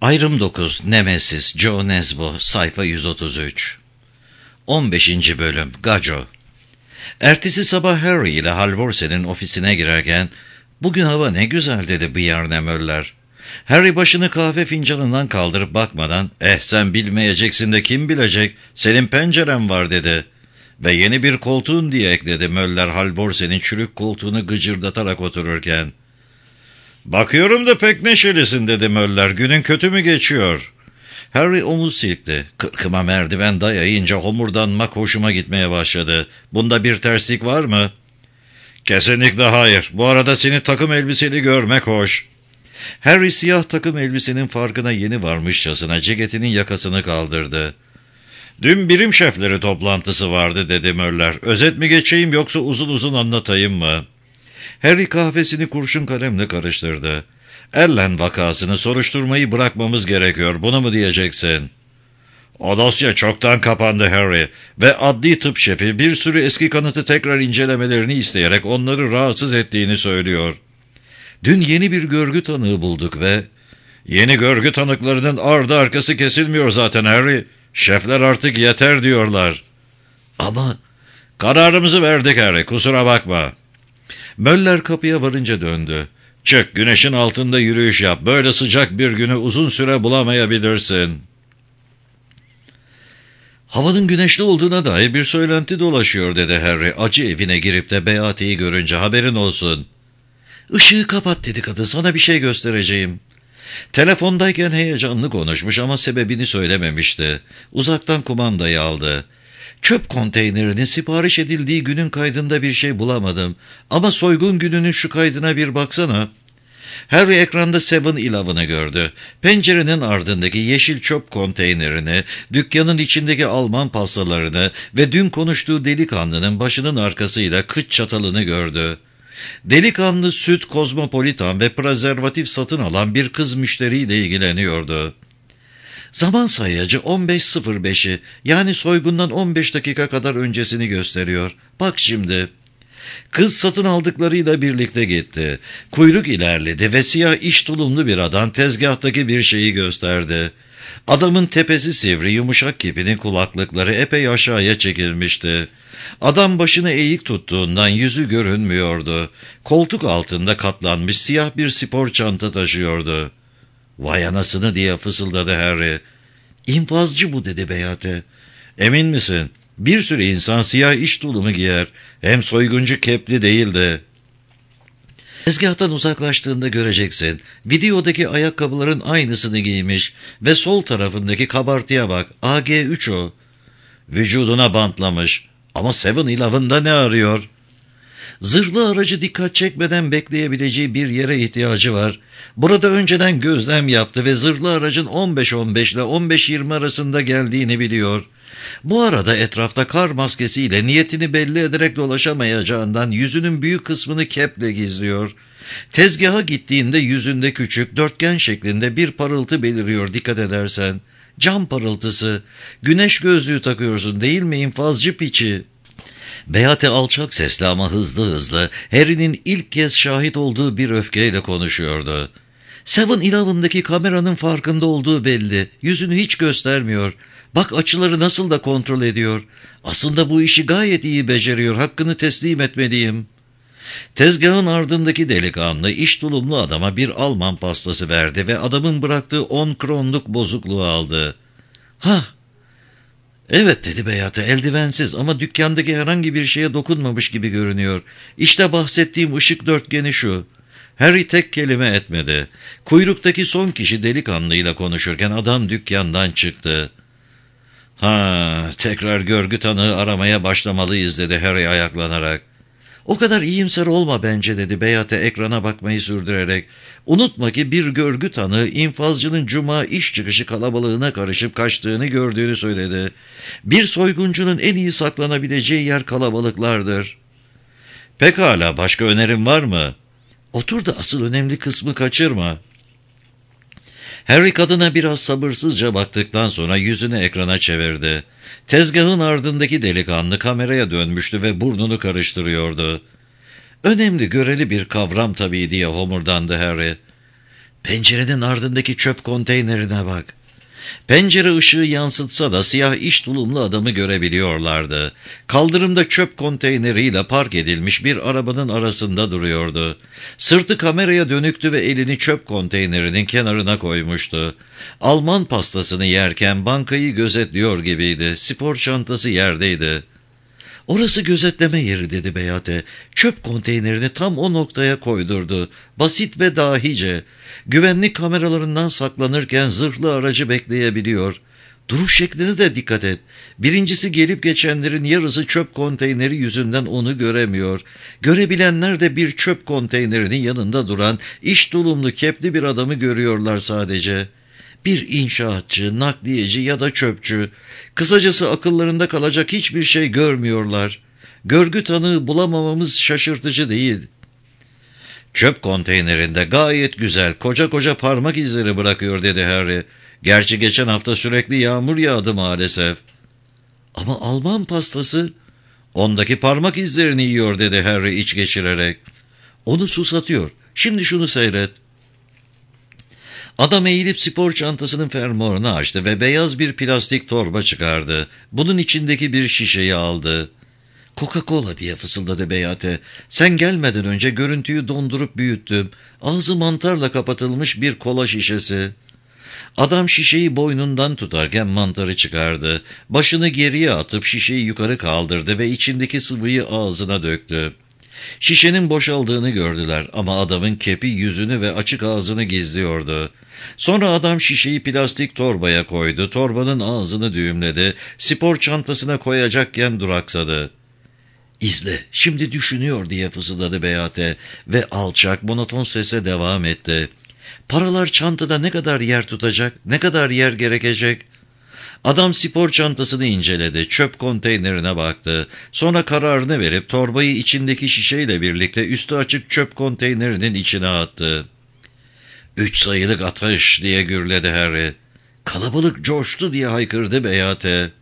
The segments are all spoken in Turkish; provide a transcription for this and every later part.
Ayrım 9, Nemesis, Joe Nesbo, sayfa 133. 15. bölüm, Gajo. Ertesi sabah Harry ile Halvorsen'in ofisine girerken, "Bugün hava ne güzel," dedi Bjarne Möller. Harry başını kahve fincanından kaldırıp bakmadan, "Sen bilmeyeceksin de kim bilecek, senin penceren var," dedi. "Ve yeni bir koltuğun," diye ekledi Möller Halvorsen'in çürük koltuğunu gıcırdatarak otururken. "Bakıyorum da pek neşelisin," dedi Möller. "Günün kötü mü geçiyor?" Harry omuz silkti. "Kırkıma merdiven dayayınca homurdanmak hoşuma gitmeye başladı. Bunda bir terslik var mı?" "Kesinlikle hayır. Bu arada seni takım elbiseli görmek hoş." Harry siyah takım elbisenin farkına yeni varmışçasına ceketinin yakasını kaldırdı. "Dün birim şefleri toplantısı vardı," dedi Möller. "Özet mi geçeyim yoksa uzun uzun anlatayım mı?" Harry kahvesini kurşun kalemle karıştırdı. "Erlen vakasını soruşturmayı bırakmamız gerekiyor. Bunu mu diyeceksin?" "O dosya çoktan kapandı Harry ve adli tıp şefi bir sürü eski kanıtı tekrar incelemelerini isteyerek onları rahatsız ettiğini söylüyor." "Dün yeni bir görgü tanığı bulduk ve..." "Yeni görgü tanıklarının ardı arkası kesilmiyor zaten Harry. Şefler artık yeter diyorlar." "Ama..." "Kararımızı verdik Harry, kusura bakma." Möller kapıya varınca döndü. "Çık, güneşin altında yürüyüş yap. Böyle sıcak bir günü uzun süre bulamayabilirsin." "Havanın güneşli olduğuna dair bir söylenti dolaşıyor," dedi Harry. Acı evine girip de Beate'yi görünce, "Haberin olsun." "Işığı kapat," dedi kadın. "Sana bir şey göstereceğim." Telefondayken heyecanlı konuşmuş ama sebebini söylememişti. Uzaktan kumandayı aldı. "Çöp konteynerinin sipariş edildiği günün kaydında bir şey bulamadım. Ama soygun gününün şu kaydına bir baksana." Harry ekranda 7-Eleven'ı gördü. Pencerenin ardındaki yeşil çöp konteynerini, dükkanın içindeki Alman pastalarını ve dün konuştuğu delikanlının başının arkasıyla kıç çatalını gördü. Delikanlı süt, kozmopolitan ve prezervatif satın alan bir kız müşteriyle ilgileniyordu. Zaman sayacı 15.05'i, yani soygundan 15 dakika kadar öncesini gösteriyor. "Bak şimdi." Kız satın aldıklarıyla birlikte gitti. Kuyruk ilerledi ve siyah iş tulumlu bir adam tezgahtaki bir şeyi gösterdi. Adamın tepesi sivri, yumuşak kipinin kulaklıkları epey aşağıya çekilmişti. Adam başını eğik tuttuğundan yüzü görünmüyordu. Koltuk altında katlanmış siyah bir spor çanta taşıyordu. "Vay anasını," diye fısıldadı Harry. "İnfazcı bu," dedi Beate. "Emin misin? Bir sürü insan siyah iş tulumu giyer. Hem soyguncu kepli değildi." "Tezgahtan uzaklaştığında göreceksin. Videodaki ayakkabıların aynısını giymiş ve sol tarafındaki kabartıya bak. AG3 o." "Vücuduna bantlamış. Ama 7-Eleven'da ne arıyor?" "Zırhlı aracı dikkat çekmeden bekleyebileceği bir yere ihtiyacı var. Burada önceden gözlem yaptı ve zırhlı aracın 15.15 ile 15.20 arasında geldiğini biliyor. Bu arada etrafta kar maskesiyle niyetini belli ederek dolaşamayacağından yüzünün büyük kısmını keple gizliyor. Tezgaha gittiğinde yüzünde küçük, dörtgen şeklinde bir parıltı beliriyor dikkat edersen. Cam parıltısı. Güneş gözlüğü takıyorsun değil mi infazcı piçi?" Beate alçak sesli ama hızlı hızlı Harry'nin ilk kez şahit olduğu bir öfkeyle konuşuyordu. 7-Eleven'daki kameranın farkında olduğu belli. Yüzünü hiç göstermiyor. Bak açıları nasıl da kontrol ediyor. Aslında bu işi gayet iyi beceriyor. Hakkını teslim etmeliyim. Tezgahın ardındaki delikanlı iş tulumlu adama bir Alman pastası verdi ve adamın bıraktığı 10 kronluk bozukluğu aldı. "Hah. Evet," dedi Beate, "eldivensiz ama dükkandaki herhangi bir şeye dokunmamış gibi görünüyor. İşte bahsettiğim ışık dörtgeni şu." Harry tek kelime etmedi. Kuyruktaki son kişi delikanlıyla konuşurken adam dükkandan çıktı. Tekrar görgü tanığı aramaya başlamalıyız," dedi Harry ayaklanarak. "O kadar iyimser olma bence," dedi Beate ekrana bakmayı sürdürerek. "Unutma ki bir görgü tanığı infazcının cuma iş çıkışı kalabalığına karışıp kaçtığını gördüğünü söyledi. Bir soyguncunun en iyi saklanabileceği yer kalabalıklardır." "Pekala, başka önerin var mı?" "Otur da asıl önemli kısmı kaçırma." Harry kadına biraz sabırsızca baktıktan sonra yüzünü ekrana çevirdi. Tezgahın ardındaki delikanlı kameraya dönmüştü ve burnunu karıştırıyordu. "Önemli, göreli bir kavram tabii," diye homurdandı Harry. Pencerenin ardındaki çöp konteynerine bak. Pencere ışığı yansıtsa da siyah iş tulumlu adamı görebiliyorlardı. Kaldırımda çöp konteyneriyle park edilmiş bir arabanın arasında duruyordu. Sırtı kameraya dönüktü ve elini çöp konteynerinin kenarına koymuştu. Alman pastasını yerken bankayı gözetliyor gibiydi. Spor çantası yerdeydi. "Orası gözetleme yeri," dedi Beyate. Çöp konteynerini tam o noktaya koydurdu. Basit ve dahice. Güvenlik kameralarından saklanırken zırhlı aracı bekleyebiliyor. Duruş şekline de dikkat et. Birincisi, gelip geçenlerin yarısı çöp konteyneri yüzünden onu göremiyor. Görebilenler de bir çöp konteynerinin yanında duran iş tulumlu kepli bir adamı görüyorlar sadece. Bir inşaatçı, nakliyeci ya da çöpçü. Kısacası akıllarında kalacak hiçbir şey görmüyorlar. Görgü tanığı bulamamamız şaşırtıcı değil. "Çöp konteynerinde gayet güzel, koca koca parmak izleri bırakıyor," dedi Harry. "Gerçi geçen hafta sürekli yağmur yağdı maalesef." "Ama Alman pastası?" "Ondaki parmak izlerini yiyor," dedi Harry iç geçirerek. "Onu susatıyor. Şimdi şunu seyret." Adam eğilip spor çantasının fermuarını açtı ve beyaz bir plastik torba çıkardı. Bunun içindeki bir şişeyi aldı. "Coca-Cola," diye fısıldadı Beyate. "Sen gelmeden önce görüntüyü dondurup büyüttüm. Ağzı mantarla kapatılmış bir kola şişesi." Adam şişeyi boynundan tutarken mantarı çıkardı. Başını geriye atıp şişeyi yukarı kaldırdı ve içindeki sıvıyı ağzına döktü. Şişenin boşaldığını gördüler ama adamın kepi yüzünü ve açık ağzını gizliyordu. Sonra adam şişeyi plastik torbaya koydu, torbanın ağzını düğümledi, spor çantasına koyacakken duraksadı. "İzle, şimdi düşünüyor," diye fısıldadı Beyate ve alçak, monoton sesle devam etti. "Paralar çantada ne kadar yer tutacak, ne kadar yer gerekecek?" Adam spor çantasını inceledi, çöp konteynerine baktı. Sonra kararını verip torbayı içindeki şişeyle birlikte üstü açık çöp konteynerinin içine attı. "3 sayılık atış," diye gürledi Harry. "Kalabalık coştu," diye haykırdı Beyate.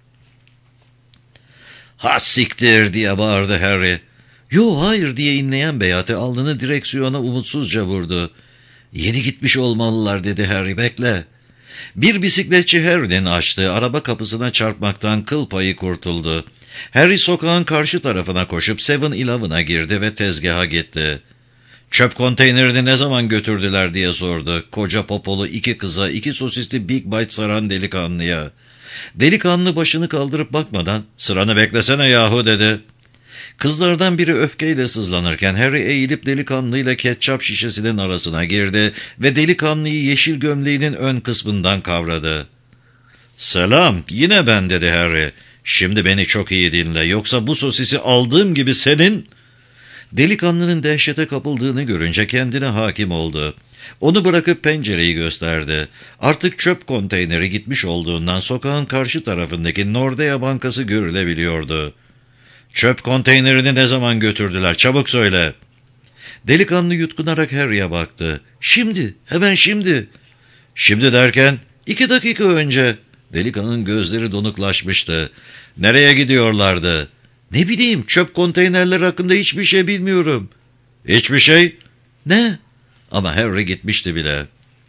"Ha siktir," diye bağırdı Harry. "Yo, hayır," diye inleyen Beyate alnını direksiyona umutsuzca vurdu. "Yeni gitmiş olmalılar," dedi Harry. "Bekle." Bir bisikletçi Harry'nin açtığı araba kapısına çarpmaktan kıl payı kurtuldu. Harry sokağın karşı tarafına koşup 7-Eleven'a girdi ve tezgaha gitti. "Çöp konteynerini ne zaman götürdüler?" diye sordu. Koca popolu 2 kıza, 2 sosisli Big Bite saran delikanlıya. Delikanlı başını kaldırıp bakmadan "Sıranı beklesene yahu," dedi. Kızlardan biri öfkeyle sızlanırken Harry eğilip delikanlıyla ketçap şişesinin arasına girdi ve delikanlıyı yeşil gömleğinin ön kısmından kavradı. "Selam, yine ben," dedi Harry. "Şimdi beni çok iyi dinle, yoksa bu sosisi aldığım gibi senin..." Delikanlının dehşete kapıldığını görünce kendine hakim oldu. Onu bırakıp pencereyi gösterdi. Artık çöp konteyneri gitmiş olduğundan sokağın karşı tarafındaki Nordea Bankası görülebiliyordu. "Çöp konteynerini ne zaman götürdüler? Çabuk söyle." Delikanlı yutkunarak Harry'e baktı. "Şimdi, hemen şimdi." "Şimdi derken?" 2 dakika önce." Delikanlının gözleri donuklaşmıştı. "Nereye gidiyorlardı?" "Ne bileyim, çöp konteynerler hakkında hiçbir şey bilmiyorum." "Hiçbir şey?" "Ne?" Ama Harry gitmişti bile.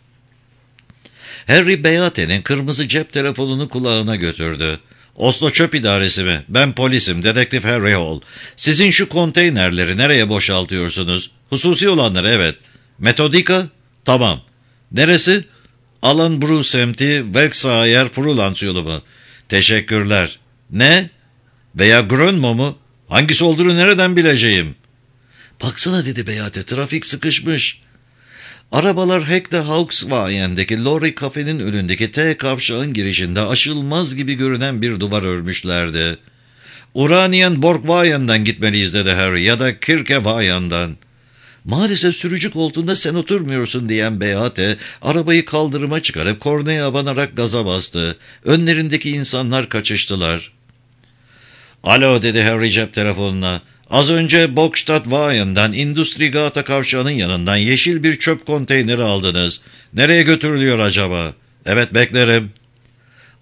Harry Beyate'nin kırmızı cep telefonunu kulağına götürdü. "Oslo Çöp İdaresi mi? Ben polisim, dedektif Harry Hall. Sizin şu konteynerleri nereye boşaltıyorsunuz?" "Hususi olanları, evet." "Metodika?" "Tamam." "Neresi?" "Alan Bru semti, Verksayer, Frulans yolu mu?" "Teşekkürler." "Ne? Veya Grönmo mu? Hangisi olduğunu nereden bileceğim?" "Baksana," dedi Beyate, "trafik sıkışmış." Arabalar Hekte Hauksvayen'deki Lorry kafenin önündeki T kavşağın girişinde aşılmaz gibi görünen bir duvar örmüşlerdi. "Uranien Borgvayen'den gitmeliyiz," dedi Harry, "ya da Kirkevayen'dan." "Maalesef sürücü koltuğunda sen oturmuyorsun," diyen Beyate arabayı kaldırıma çıkarıp kornaya abanarak gaza bastı. Önlerindeki insanlar kaçıştılar. "Alo," dedi Harry cep telefonuna. "Az önce Bokstadtvayen'den Industrigata kavşağının yanından yeşil bir çöp konteyneri aldınız. Nereye götürülüyor acaba?" "Evet, beklerim."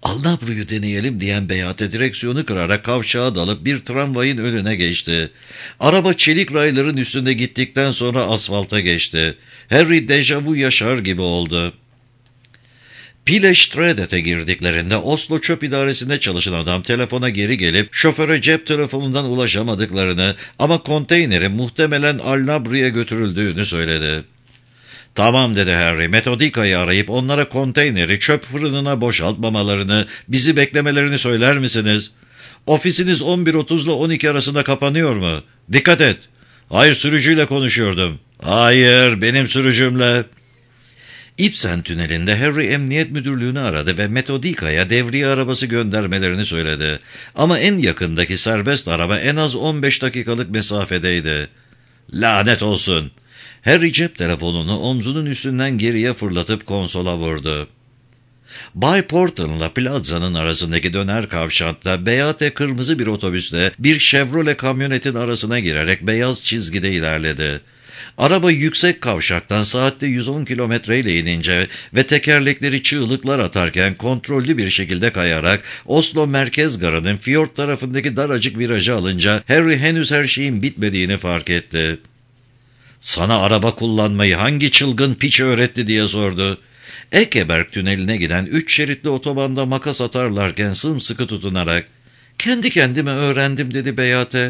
Allabru'yu deneyelim diyen Beyate direksiyonu kırarak kavşağa dalıp bir tramvayın önüne geçti. Araba çelik rayların üstünde gittikten sonra asfalta geçti. Harry dejavu yaşar gibi oldu. Pilestredet'e girdiklerinde Oslo Çöp İdaresi'nde çalışan adam telefona geri gelip şoföre cep telefonundan ulaşamadıklarını ama konteynerin muhtemelen Allabru'ya götürüldüğünü söyledi. Tamam dedi Harry, Metodika'yı arayıp onlara konteyneri çöp fırınına boşaltmamalarını, bizi beklemelerini söyler misiniz? Ofisiniz 11:30 ile 12 arasında kapanıyor mu? Dikkat et. Hayır, sürücüyle konuşuyordum. Hayır, benim sürücümle. Ibsen tünelinde Harry Emniyet Müdürlüğü'nü aradı ve Metodika'ya devriye arabası göndermelerini söyledi. Ama en yakındaki serbest araba en az 15 dakikalık mesafedeydi. Lanet olsun. Harry cep telefonunu omzunun üstünden geriye fırlatıp konsola vurdu. Bay Portland'la Plaza'nın arasındaki döner kavşakta Beyate kırmızı bir otobüsle bir Chevrolet kamyonetin arasına girerek beyaz çizgide ilerledi. Araba yüksek kavşaktan saatte 110 kilometreyle inince ve tekerlekleri çığlıklar atarken kontrollü bir şekilde kayarak Oslo Merkez Garı'nın fiyort tarafındaki daracık virajı alınca Harry henüz her şeyin bitmediğini fark etti. "Sana araba kullanmayı hangi çılgın piç öğretti?" diye sordu. Ekeberg tüneline giden 3 şeritli otobanda makas atarlarken sımsıkı tutunarak "Kendi kendime öğrendim" dedi Beyate.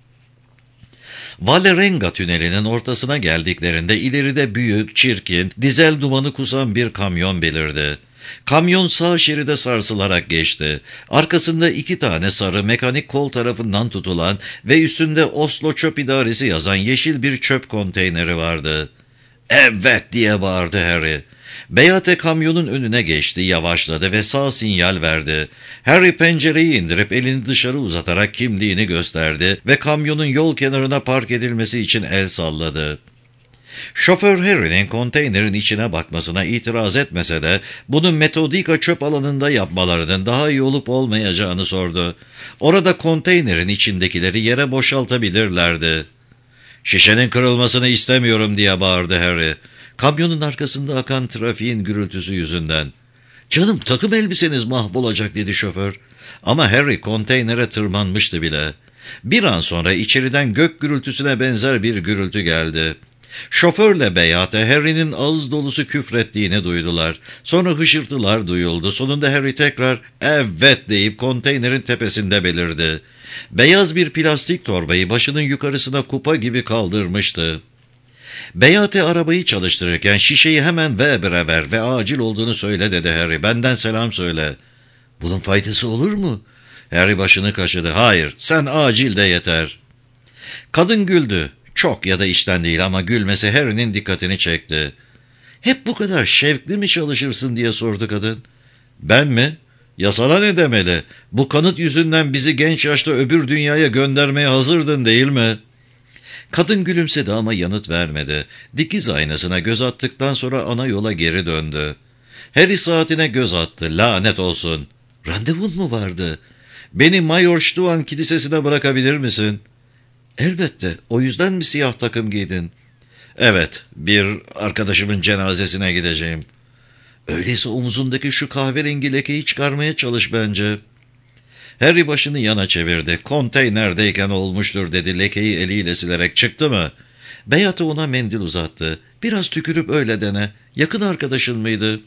Valerenga tünelinin ortasına geldiklerinde ileride büyük, çirkin, dizel dumanı kusan bir kamyon belirdi. Kamyon sağ şeride sarsılarak geçti. Arkasında 2 tane sarı mekanik kol tarafından tutulan ve üstünde Oslo Çöp İdaresi yazan yeşil bir çöp konteyneri vardı. "Evet!" diye bağırdı Harry. Beyate kamyonun önüne geçti, yavaşladı ve sağ sinyal verdi. Harry pencereyi indirip elini dışarı uzatarak kimliğini gösterdi ve kamyonun yol kenarına park edilmesi için el salladı. Şoför Harry'nin konteynerin içine bakmasına itiraz etmese de bunu Metodika çöp alanında yapmalarının daha iyi olup olmayacağını sordu. Orada konteynerin içindekileri yere boşaltabilirlerdi. "Şişenin kırılmasını istemiyorum" diye bağırdı Harry. Kamyonun arkasında akan trafiğin gürültüsü yüzünden. "Canım, takım elbiseniz mahvolacak" dedi şoför. Ama Harry konteynere tırmanmıştı bile. Bir an sonra içeriden gök gürültüsüne benzer bir gürültü geldi. Şoförle Beyate Harry'nin ağız dolusu küfrettiğini duydular. Sonra hışırtılar duyuldu. Sonunda Harry tekrar "evet" deyip konteynerin tepesinde belirdi. Beyaz bir plastik torbayı başının yukarısına kupa gibi kaldırmıştı. Beyate arabayı çalıştırırken "şişeyi hemen Weber'e ver ve acil olduğunu söyle" dedi Harry. "Benden selam söyle." "Bunun faydası olur mu?" Harry başını kaşıdı. "Hayır, sen acil de yeter." Kadın güldü. Çok ya da içten değil ama gülmesi Harry'nin dikkatini çekti. "Hep bu kadar şevkli mi çalışırsın?" diye sordu kadın. "Ben mi? Ya sana ne demeli? Bu kanıt yüzünden bizi genç yaşta öbür dünyaya göndermeye hazırdın değil mi?" Kadın gülümsedi ama yanıt vermedi. Dikiz aynasına göz attıktan sonra ana yola geri döndü. Harry saatine göz attı. "Lanet olsun." "Randevun mu vardı?" "Beni Mayor Stuan Kilisesi'ne bırakabilir misin?" "Elbette. O yüzden mi siyah takım giydin?" "Evet, bir arkadaşımın cenazesine gideceğim." "Öyleyse omuzundaki şu kahverengi lekeyi çıkarmaya çalış bence." Harry başını yana çevirdi. "Konteynerdeyken olmuştur" dedi lekeyi eliyle silerek. "Çıktı mı?" Beyate ona mendil uzattı. "Biraz tükürüp öyle dene. Yakın arkadaşın mıydı?"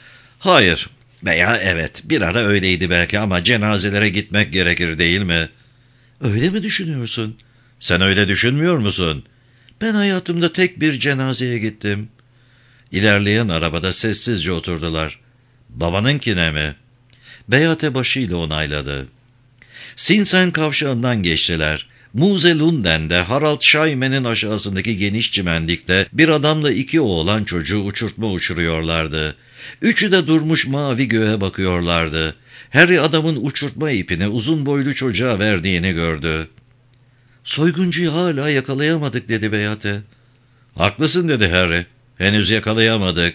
"Hayır veya evet, bir ara öyleydi belki ama cenazelere gitmek gerekir değil mi?" "Öyle mi düşünüyorsun?" "Sen öyle düşünmüyor musun?" "Ben hayatımda tek bir cenazeye gittim." İlerleyen arabada sessizce oturdular. "Babanınkine mi?" Beyate başıyla onayladı. Sinsen kavşağından geçtiler. Muse Lunden'de Harald Scheime'nin aşağısındaki geniş çimendikte bir adamla 2 oğlan çocuğu uçurtma uçuruyorlardı. Üçü de durmuş mavi göğe bakıyorlardı. Harry adamın uçurtma ipini uzun boylu çocuğa verdiğini gördü. "Soyguncuyu hala yakalayamadık" dedi Beyate. "Haklısın" dedi Harry. "Henüz yakalayamadık."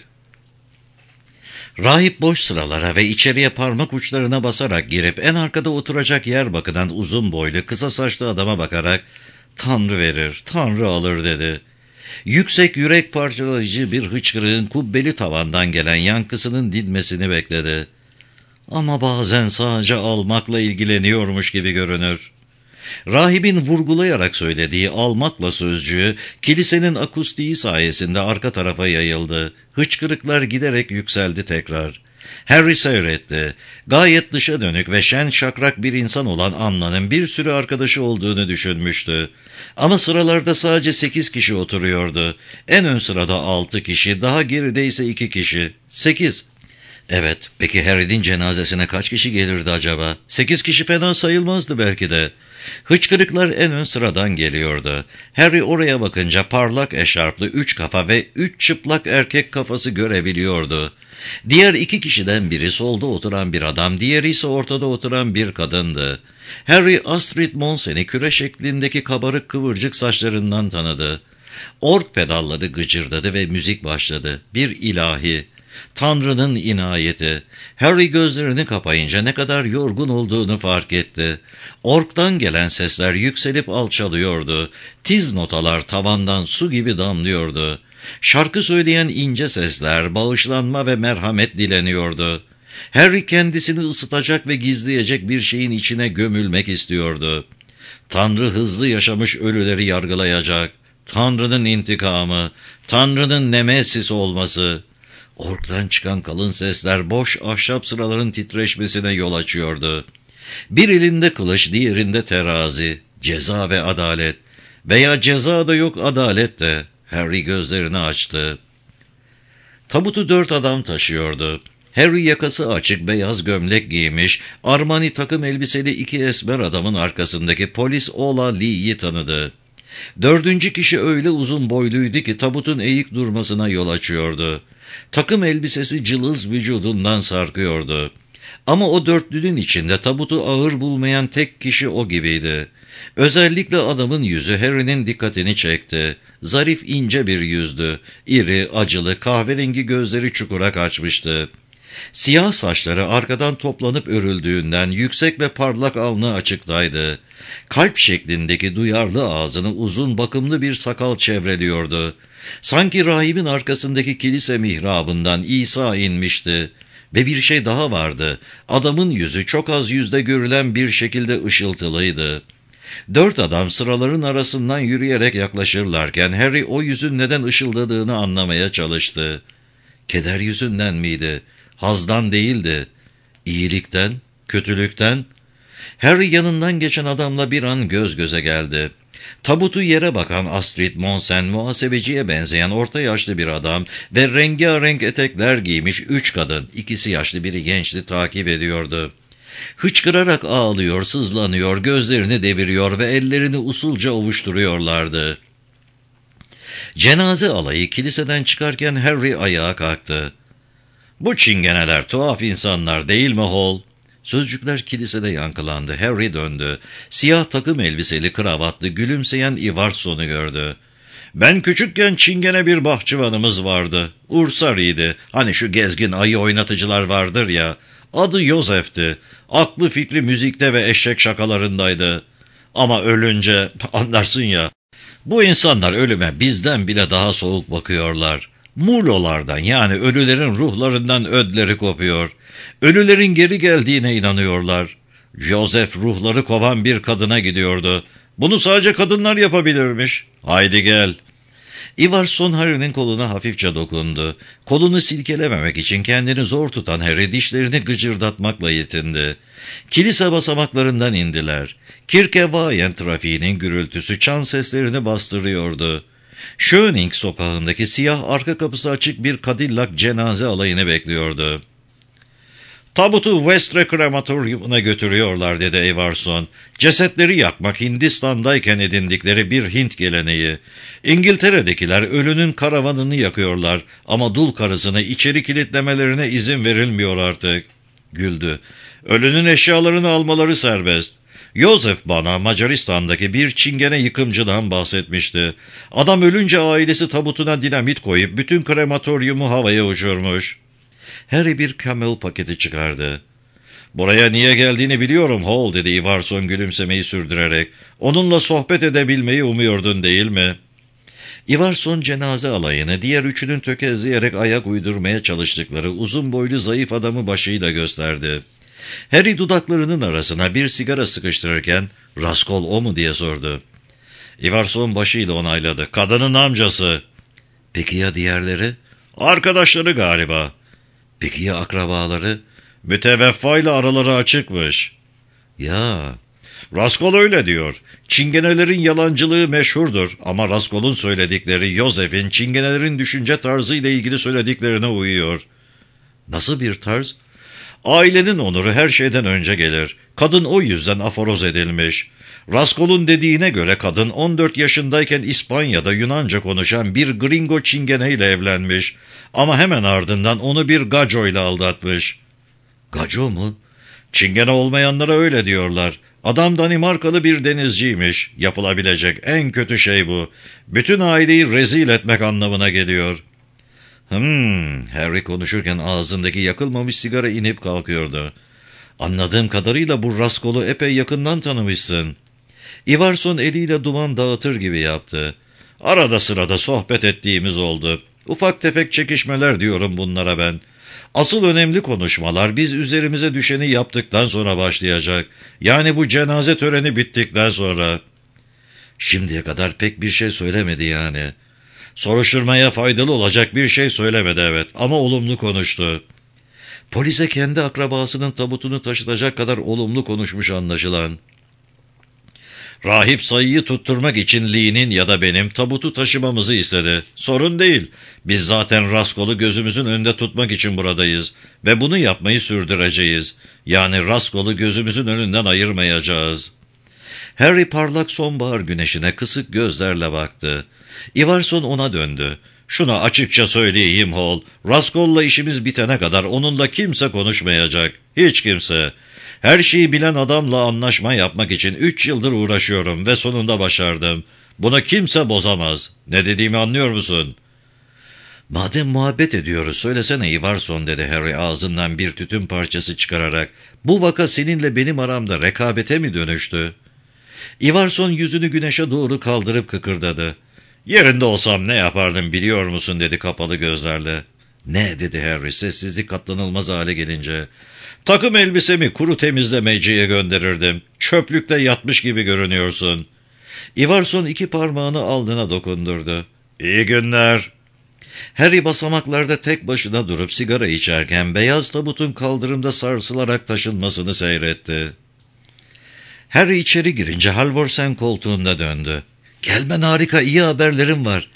Rahip boş sıralara ve içeriye parmak uçlarına basarak girip en arkada oturacak yer bakınan uzun boylu kısa saçlı adama bakarak "Tanrı verir, Tanrı alır" dedi. Yüksek, yürek parçalayıcı bir hıçkırığın kubbeli tavandan gelen yankısının dinmesini bekledi. Ama bazen sadece almakla ilgileniyormuş gibi görünür. Rahibin vurgulayarak söylediği almakla sözcüğü kilisenin akustiği sayesinde arka tarafa yayıldı. Hıçkırıklar giderek yükseldi tekrar. Harry seyretti. Gayet dışa dönük ve şen şakrak bir insan olan Anna'nın bir sürü arkadaşı olduğunu düşünmüştü. Ama sıralarda sadece 8 kişi oturuyordu. En ön sırada 6 kişi, daha geride ise 2 kişi. 8. Evet, peki Harry'nin cenazesine kaç kişi gelirdi acaba? 8 kişi fena sayılmazdı belki de. Hıçkırıklar en ön sıradan geliyordu. Harry oraya bakınca parlak eşarplı 3 kafa ve 3 çıplak erkek kafası görebiliyordu. Diğer 2 kişiden biri solda oturan bir adam, diğeri ise ortada oturan bir kadındı. Harry Astrid Monsen'i küre şeklindeki kabarık kıvırcık saçlarından tanıdı. Org pedalları gıcırdadı ve müzik başladı. Bir ilahi. Tanrı'nın inayeti. Harry gözlerini kapayınca ne kadar yorgun olduğunu fark etti. Orktan gelen sesler yükselip alçalıyordu. Tiz notalar tavandan su gibi damlıyordu. Şarkı söyleyen ince sesler bağışlanma ve merhamet dileniyordu. Harry kendisini ısıtacak ve gizleyecek bir şeyin içine gömülmek istiyordu. Tanrı hızlı yaşamış ölüleri yargılayacak. Tanrı'nın intikamı, Tanrı'nın nemesis olması. Orktan çıkan kalın sesler boş ahşap sıraların titreşmesine yol açıyordu. Bir elinde kılıç, diğerinde terazi, ceza ve adalet. Veya ceza da yok, adalet de. Harry gözlerini açtı. Tabutu 4 adam taşıyordu. Harry yakası açık beyaz gömlek giymiş, Armani takım elbiseli 2 esmer adamın arkasındaki polis Ola Lee'yi tanıdı. 4. kişi öyle uzun boyluydu ki tabutun eğik durmasına yol açıyordu. Takım elbisesi cılız vücudundan sarkıyordu. Ama o dörtlünün içinde tabutu ağır bulmayan tek kişi o gibiydi. Özellikle adamın yüzü Harry'nin dikkatini çekti. Zarif ince bir yüzdü. İri, acılı, kahverengi gözleri çukura kaçmıştı. Siyah saçları arkadan toplanıp örüldüğünden yüksek ve parlak alnı açıktaydı. Kalp şeklindeki duyarlı ağzını uzun bakımlı bir sakal çevreliyordu. Sanki rahibin arkasındaki kilise mihrabından İsa inmişti. Ve bir şey daha vardı. Adamın yüzü çok az yüzde görülen bir şekilde ışıltılıydı. 4 adam sıraların arasından yürüyerek yaklaşırlarken Harry o yüzün neden ışıldadığını anlamaya çalıştı. Keder yüzünden miydi? Hazdan değildi. İyilikten, kötülükten. Harry yanından geçen adamla bir an göz göze geldi. Tabutu yere bakan Astrid Monsen, muhasebeciye benzeyen orta yaşlı bir adam ve rengarenk etekler giymiş 3 kadın, ikisi yaşlı biri gençti, takip ediyordu. Hıçkırarak ağlıyor, sızlanıyor, gözlerini deviriyor ve ellerini usulca ovuşturuyorlardı. Cenaze alayı kiliseden çıkarken Harry ayağa kalktı. "Bu çingeneler tuhaf insanlar değil mi Hall?" Sözcükler kilisede yankılandı. Harry döndü. Siyah takım elbiseli, kravatlı, gülümseyen Ivarson'u gördü. "Ben küçükken çingene bir bahçıvanımız vardı. Ursari'ydi. Hani şu gezgin ayı oynatıcılar vardır ya. Adı Joseph'ti. Aklı fikri müzikte ve eşek şakalarındaydı. Ama ölünce anlarsın ya. Bu insanlar ölüme bizden bile daha soğuk bakıyorlar. Mulolardan, yani ölülerin ruhlarından ödleri kopuyor. Ölülerin geri geldiğine inanıyorlar. Joseph ruhları kovan bir kadına gidiyordu. Bunu sadece kadınlar yapabilirmiş. Haydi gel." Ivarson Harry'nin koluna hafifçe dokundu. Kolunu silkelememek için kendini zor tutan Harry dişlerini gıcırdatmakla yetindi. Kilise basamaklarından indiler. Kirkevayen trafiğinin gürültüsü çan seslerini bastırıyordu. Schöning sokağındaki siyah arka kapısı açık bir Cadillac cenaze alayını bekliyordu. "Tabutu Westre krematoryumuna götürüyorlar," dedi Ivarson. "Cesetleri yakmak Hindistan'dayken edindikleri bir Hint geleneği. İngiltere'dekiler ölünün karavanını yakıyorlar ama dul karısını içeri kilitlemelerine izin verilmiyor artık." Güldü. "Ölünün eşyalarını almaları serbest. Joseph bana Macaristan'daki bir çingene yıkımcıdan bahsetmişti. Adam ölünce ailesi tabutuna dinamit koyup bütün krematoryumu havaya uçurmuş." Harry bir Camel paketi çıkardı. "Buraya niye geldiğini biliyorum Hall," dedi Ivarson gülümsemeyi sürdürerek. "Onunla sohbet edebilmeyi umuyordun değil mi?" Ivarson cenaze alayını diğer üçünün tökezleyerek ayak uydurmaya çalıştıkları uzun boylu zayıf adamı başıyla gösterdi. Harry dudaklarının arasına bir sigara sıkıştırırken "Raskol o mu?" diye sordu. Iverson başıyla onayladı. "Kadının amcası." "Peki ya diğerleri?" "Arkadaşları galiba." "Peki ya akrabaları?" "Müteveffayla araları açıkmış." "Ya." "Raskol öyle diyor. Çingenelerin yalancılığı meşhurdur ama Raskol'un söyledikleri Yosef'in çingenelerin düşünce tarzıyla ilgili söylediklerine uyuyor." "Nasıl bir tarz?" "Ailenin onuru her şeyden önce gelir. Kadın o yüzden aforoz edilmiş. Raskol'un dediğine göre kadın 14 yaşındayken İspanya'da Yunanca konuşan bir gringo çingeneyle evlenmiş. Ama hemen ardından onu bir gacoyla aldatmış." "Gaco mu?" "Çingene olmayanlara öyle diyorlar. Adam Danimarkalı bir denizciymiş. Yapılabilecek en kötü şey bu. Bütün aileyi rezil etmek anlamına geliyor." Harry konuşurken ağzındaki yakılmamış sigara inip kalkıyordu. "Anladığım kadarıyla bu Raskol'u epey yakından tanımışsın." Iverson eliyle duman dağıtır gibi yaptı. "Arada sırada sohbet ettiğimiz oldu. Ufak tefek çekişmeler diyorum bunlara ben. Asıl önemli konuşmalar biz üzerimize düşeni yaptıktan sonra başlayacak. Yani bu cenaze töreni bittikten sonra." "Şimdiye kadar pek bir şey söylemedi yani." "Soruşturmaya faydalı olacak bir şey söylemedi, evet, ama olumlu konuştu." Polise kendi akrabasının tabutunu taşıtacak kadar olumlu konuşmuş anlaşılan. "Rahip sayıyı tutturmak için Lee'nin ya da benim tabutu taşımamızı istedi. Sorun değil. Biz zaten Raskol'u gözümüzün önünde tutmak için buradayız ve bunu yapmayı sürdüreceğiz. Yani Raskol'u gözümüzün önünden ayırmayacağız." Harry parlak sonbahar güneşine kısık gözlerle baktı. Iverson ona döndü. "Şunu açıkça söyleyeyim Hall. Raskol'la işimiz bitene kadar onunla kimse konuşmayacak. Hiç kimse. Her şeyi bilen adamla anlaşma yapmak için 3 yıldır uğraşıyorum ve sonunda başardım. Bunu kimse bozamaz. Ne dediğimi anlıyor musun?" "Madem muhabbet ediyoruz söylesene Iverson," dedi Harry ağzından bir tütün parçası çıkararak. "Bu vaka seninle benim aramda rekabete mi dönüştü?" Iverson yüzünü güneşe doğru kaldırıp kıkırdadı. "Yerinde olsam ne yapardım biliyor musun?" dedi kapalı gözlerle. "Ne?" dedi Harry sessizlik katlanılmaz hale gelince. "Takım elbisemi kuru temizlemeciye gönderirdim. Çöplükte yatmış gibi görünüyorsun." Iverson 2 parmağını alnına dokundurdu. "İyi günler." Harry basamaklarda tek başına durup sigara içerken beyaz tabutun kaldırımda sarsılarak taşınmasını seyretti. Harry içeri girince Halvorsen koltuğunda döndü. "Gelmen harika, iyi haberlerim var.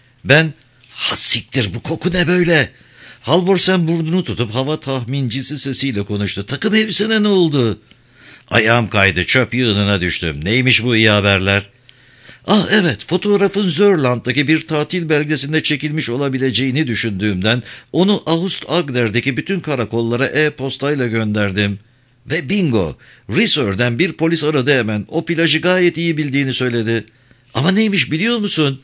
Ha siktir, bu koku ne böyle?" Halvorsen burnunu tutup hava tahmincisi sesiyle konuştu. "Takım elbisene ne oldu?" "Ayağım kaydı, çöp yığınına düştüm. Neymiş bu iyi haberler?" Evet, fotoğrafın Zörland'daki bir tatil belgesinde çekilmiş olabileceğini düşündüğümden onu Aust-Agder'deki bütün karakollara e-postayla gönderdim. Ve bingo, Risör'den bir polis aradı hemen. O plajı gayet iyi bildiğini söyledi. Ama neymiş biliyor musun?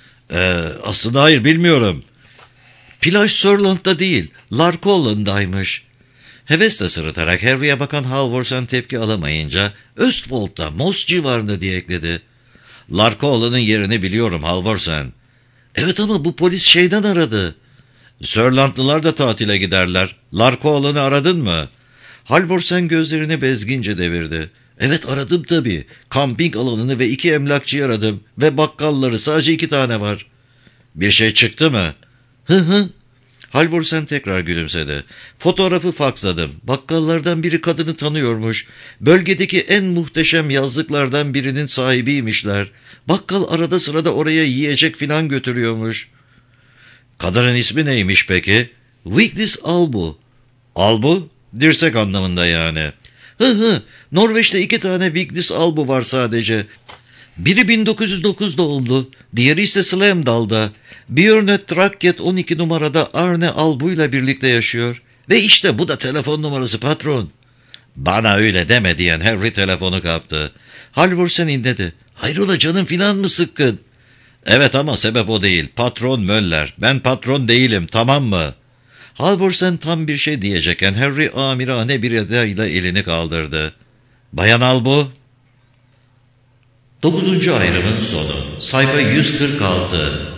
Aslında hayır, bilmiyorum." "Plaj Sörland'da değil, Larkollen'daymış." Hevesle sırıtarak Harry'e bakan Halvorsen tepki alamayınca "Östfold'da, Moss civarında," diye ekledi. "Larkollen'ın yerini biliyorum Halvorsen." "Evet ama bu polis şeyden aradı." "Sörlandlılar da tatile giderler. Larkollen'ı aradın mı?" Halvorsen gözlerini bezgince devirdi. "Evet, aradım tabii. Kamping alanını ve 2 emlakçıyı aradım. Ve bakkalları, sadece 2 tane var." "Bir şey çıktı mı?" Hı. Halvorsen tekrar gülümsedi. "Fotoğrafı faksladım. Bakkallardan biri kadını tanıyormuş. Bölgedeki en muhteşem yazlıklardan birinin sahibiymişler. Bakkal arada sırada oraya yiyecek filan götürüyormuş." "Kadının ismi neymiş peki?" "Vigdis Albu." "Albu?" "Dirsek anlamında yani." Hı. Norveç'te 2 tane Vigdis Albu var sadece. Biri 1909 doğumlu, diğeri ise Slemdal'da. Björnet Trakket 12 numarada Arne Albu'yla birlikte yaşıyor. Ve işte bu da telefon numarası patron. "Bana öyle deme," diyen Harry telefonu kaptı. Halvorsen inledi. "Hayrola canım filan mı sıkkın?" "Evet ama sebep o değil. Patron Möller. Ben patron değilim, tamam mı?" Halvorsen tam bir şey diyecekken Harry amirane bir edayla elini kaldırdı. "Bayan Albu." 9. ayrımın sonu. Sayfa 146.